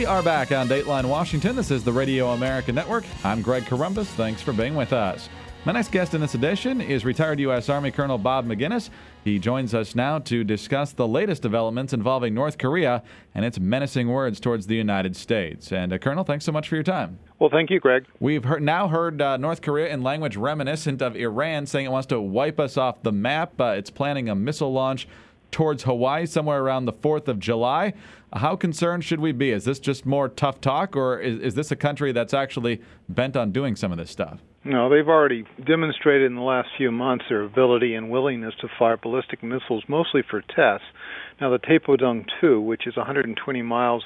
We are back on Dateline Washington. This is the Radio America Network. I'm Greg Corombos. Thanks for being with us. My next guest in this edition is retired U.S. Army Colonel Bob Maginnis. He joins us now to discuss the latest developments involving North Korea and its menacing words towards the United States. And Colonel, thanks so much for your time. Well, thank you, Greg. We've now heard North Korea in language reminiscent of Iran saying it wants to wipe us off the map. It's planning a missile launch towards Hawaii somewhere around the 4th of July. How concerned should we be? Is this just more tough talk, or is this a country that's actually bent on doing some of this stuff? No, they've already demonstrated in the last few months their ability and willingness to fire ballistic missiles, mostly for tests. Now, the Taepodong 2, which is 120 miles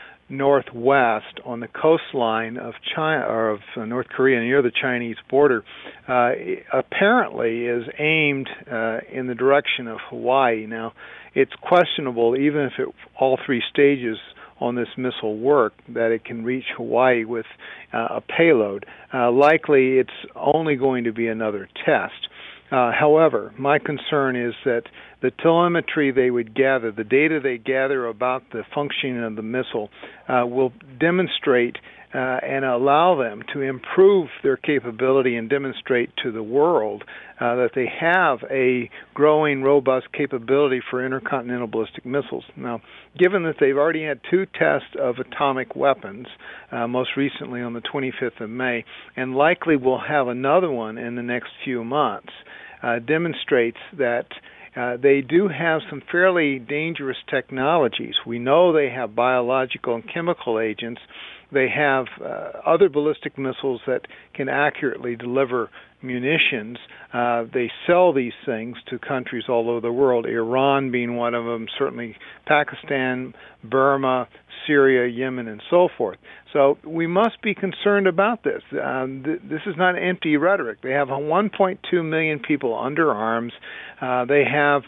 northwest on the coastline of China or of North Korea near the Chinese border, apparently is aimed in the direction of Hawaii. Now, it's questionable, even if all three stages on this missile work, that it can reach Hawaii with a payload. Likely, it's only going to be another test. However, my concern is that the telemetry they would gather, the data they gather about the functioning of the missile, will demonstrate and allow them to improve their capability and demonstrate to the world that they have a growing, robust capability for intercontinental ballistic missiles. Now, given that they've already had 2 tests of atomic weapons, most recently on the 25th of May, and likely will have another one in the next few months, demonstrates that they do have some fairly dangerous technologies. We know they have biological and chemical agents. They have other ballistic missiles that can accurately deliver munitions. They sell these things to countries all over the world, Iran being one of them, certainly Pakistan, Burma, Syria, Yemen, and so forth. So we must be concerned about this. This is not empty rhetoric. They have 1.2 million people under arms. They have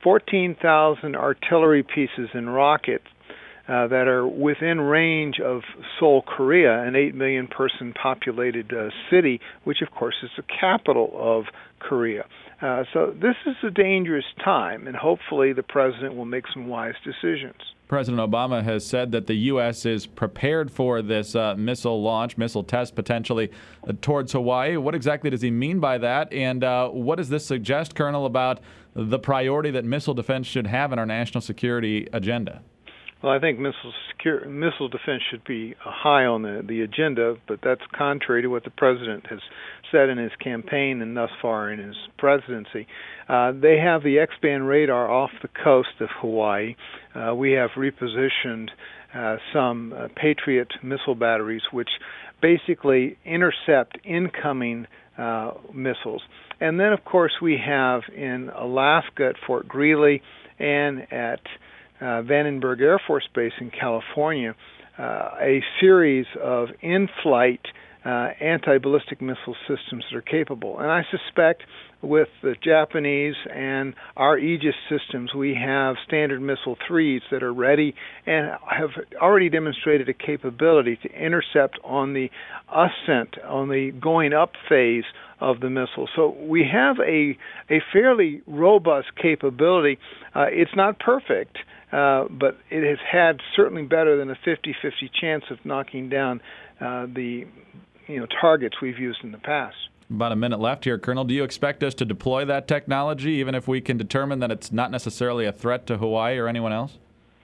14,000 artillery pieces and rockets that are within range of Seoul, Korea, an 8 million person populated city, which of course is the capital of Korea. So this is a dangerous time, and hopefully the president will make some wise decisions. President Obama has said that the U.S. is prepared for this missile launch, missile test potentially towards Hawaii. What exactly does he mean by that? And what does this suggest, Colonel, about the priority that missile defense should have in our national security agenda? Well, I think missile defense should be high on the agenda, but that's contrary to what the president has said in his campaign and thus far in his presidency. They have the X-band radar off the coast of Hawaii. We have repositioned some Patriot missile batteries, which basically intercept incoming missiles. And then, of course, we have in Alaska at Fort Greely and at Vandenberg Air Force Base in California, a series of in-flight anti-ballistic missile systems that are capable. And I suspect with the Japanese and our Aegis systems, we have Standard Missile 3s that are ready and have already demonstrated a capability to intercept on the ascent, on the going up phase of the missile. So we have a fairly robust capability. It's not perfect, but it has had certainly better than a 50-50 chance of knocking down the targets we've used in the past. About a minute left here, Colonel. Do you expect us to deploy that technology, even if we can determine that it's not necessarily a threat to Hawaii or anyone else?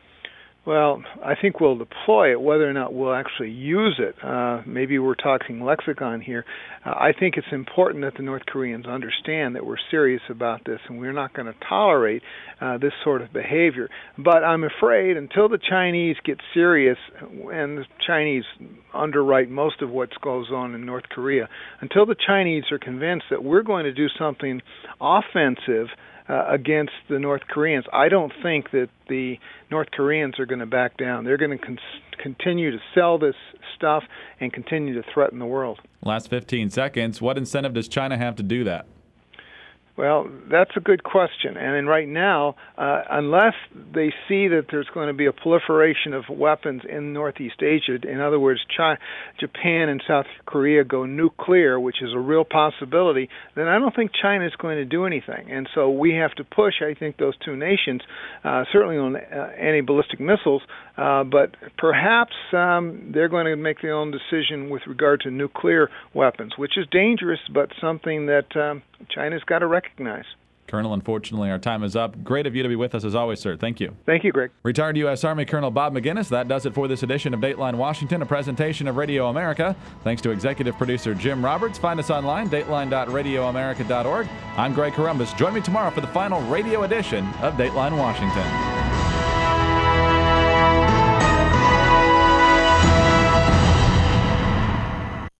Well, I think we'll deploy it. Whether or not we'll actually use it, maybe we're talking lexicon here. I think it's important that the North Koreans understand that we're serious about this and we're not going to tolerate this sort of behavior. But I'm afraid until the Chinese get serious, and the Chinese underwrite most of what goes on in North Korea, until the Chinese are convinced that we're going to do something offensive against the North Koreans, I don't think that the North Koreans are going to back down. They're going to continue to sell this stuff and continue to threaten the world. Last 15 seconds. What incentive does China have to do that? Well, that's a good question. And right now, unless they see that there's going to be a proliferation of weapons in Northeast Asia, in other words, Japan and South Korea go nuclear, which is a real possibility, then I don't think China is going to do anything. And so we have to push, I think, those two nations, certainly on anti-ballistic missiles, but perhaps they're going to make their own decision with regard to nuclear weapons, which is dangerous, but something that China's got to recognize. Colonel, unfortunately, our time is up. Great of you to be with us as always, sir. Thank you. Thank you, Greg. Retired U.S. Army Colonel Bob Maginnis. That does it for this edition of Dateline Washington, a presentation of Radio America. Thanks to executive producer Jim Roberts. Find us online, dateline.radioamerica.org. I'm Greg Corombos. Join me tomorrow for the final radio edition of Dateline Washington.